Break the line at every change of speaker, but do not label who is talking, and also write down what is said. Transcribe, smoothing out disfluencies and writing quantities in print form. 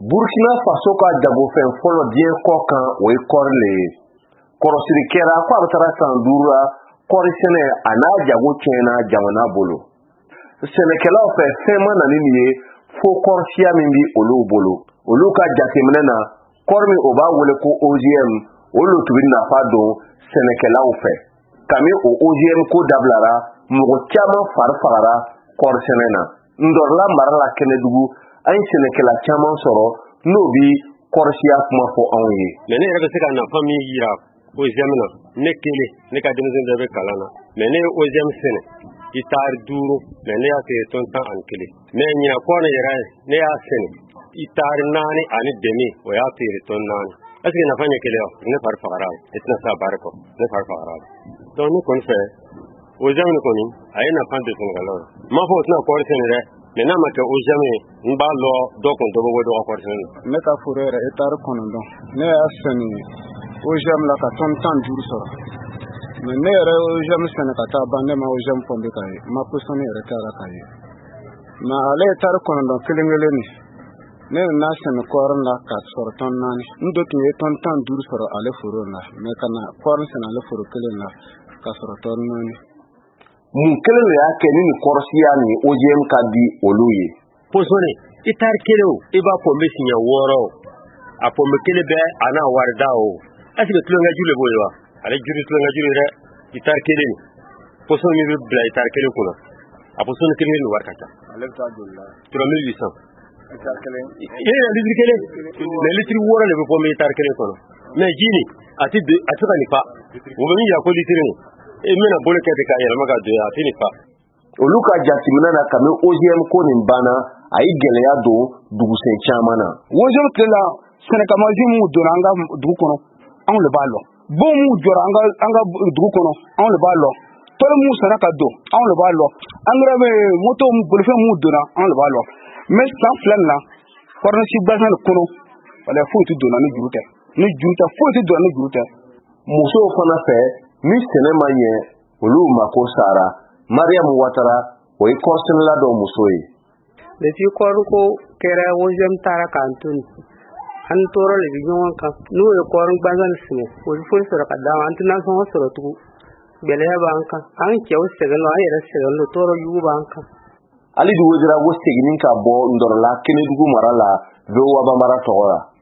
Burkina Faso ka jagofen fɔlɔ diɲɛ kɔ kan o ye kɔri le ye. Kɔrɔsiri kɛra ko a bɛ taga san 5 la kɔri sɛnɛ a n'a jago tiɲɛna jamana bolo. Sɛnɛkɛlaw fɛ fɛn ma na ni nin ye fo kɔrɔsiya min bi olu bolo. Olu ka jateminɛ na kɔri min o b'a wele ko OGM olu tubi nafa don sɛnɛkɛlaw fɛ. Kami o OGM ko dablara mɔgɔ caman fari fagara kɔri sɛnɛ na. Ndɔrɔla mara la Kɛnɛdugu an ye sɛnɛkɛla caman sɔrɔ n'o bi kɔrɔsiya kuma fɔ anw ye.
Mais ne yɛrɛ bɛ se ka nafa min yira OGM na ne kelen ne ka denmisɛn dɔ bɛ kalan na mais ne ye OGM sɛnɛ hectare 5 mais ne y'a feere tɔn 11 mais ɲina kɔɔri yɛrɛ ne y'a sɛnɛ hectare 4 ani demi o y'a feere tɔn 4 est-ce que nafa ɲɛ kelen wa ne fari fagara e tɛna se a baara kɔ ne fari fagara donc ne kɔni fɛ OGM kɔni a ye nafa de sɛnɛkɛlaw ye m'a fɔ o tɛna kɔɔri sɛnɛ dɛ mais n'a ma kɛ OGM ye n b'a lɔ dɔ kun dɔ bɛ bɔ dɔ ka kɔɔri sɛnɛ na.
Ne ka foro yɛrɛ hectare 9 ne y'a sɛnɛ OGM la ka tɔn 15 sɔrɔ mais ne yɛrɛ OGM sɛnɛ ka taa ban ne ma OGM fɔnde ka ye ma posɔni yɛrɛ kɛra ka ye mais ale hectare 9 kelen ni ne n'a sɛnɛ kɔɔri la ka sɔrɔ tɔn 4 n dɔ tun ye tɔn 15 sɔrɔ ale foro la mais kana kɔɔri sɛnɛ ale foro kelen la ka sɔrɔ tɔn 4.
Mun kelen de y'a kɛ ni kɔrɔsiya ni OGM ka di olu ye.
Posɔni hectare kelen i b'a fɔ n bɛ siɲɛ 6 a pɔmbe kelen bɛ a n'a wari da o est-ce que tulonkɛju de b'o ye wa ale juri tulonkɛju dɛ hectare kelen posɔni min bɛ bila hectare kelen kunna a posɔni kelen ni wari ka ca
ale bɛ taa joli la
3800
hectare kelen
litiri kelen mais litiri 6 de bɛ pɔmbe hectare kelen kɔnɔ mais ji ni a tɛ ka nin fa o bɛ min jira ko litiri ni e mena bolo kɛ de ka yɛlɛma ka don a tɛ nin fa.
Olu ka jateminɛ na kami OGM ko nin banna a ye gɛlɛya don dugusɛn caman na.
OGM tilela sɛnɛkɛmansi minnu donna an ka dugu kɔnɔ anw de b'a lɔ bon minnu jɔra an ka dugu kɔnɔ anw de b'a lɔ tɔli minnu sɛnɛ ka don anw de b'a lɔ engrais bɛ moto bolifɛn minnu donna anw de b'a lɔ mais san fila nin na kɔrɔnsi basin kɔnɔ wala foyi tɛ donna ni juru tɛ foyi tɛ donna ni juru tɛ.
Musow fana fɛ ni sɛnɛ ma ɲɛ olu mako sara Mariam Ouattara o ye kɔrɔsɛnɛla dɔ muso ye.
Depuis kɔɔri ko kɛra OGM taara k'an to nin an tɔɔrɔ de bɛ ɲɔgɔn kan n'o ye kɔɔri gansan sɛnɛ o tɛ foyi sɔrɔ ka d'a ma an tɛ nasɔngɔ sɔrɔ tugun gɛlɛya b'an kan an cɛw sɛgɛn an yɛrɛ sɛgɛn don tɔɔrɔ jugu b'an kan.
Hali Wezirago seginni ka bɔ Ndɔrɔla Kɛnɛdugu mara la VOA mara tɔgɔ la.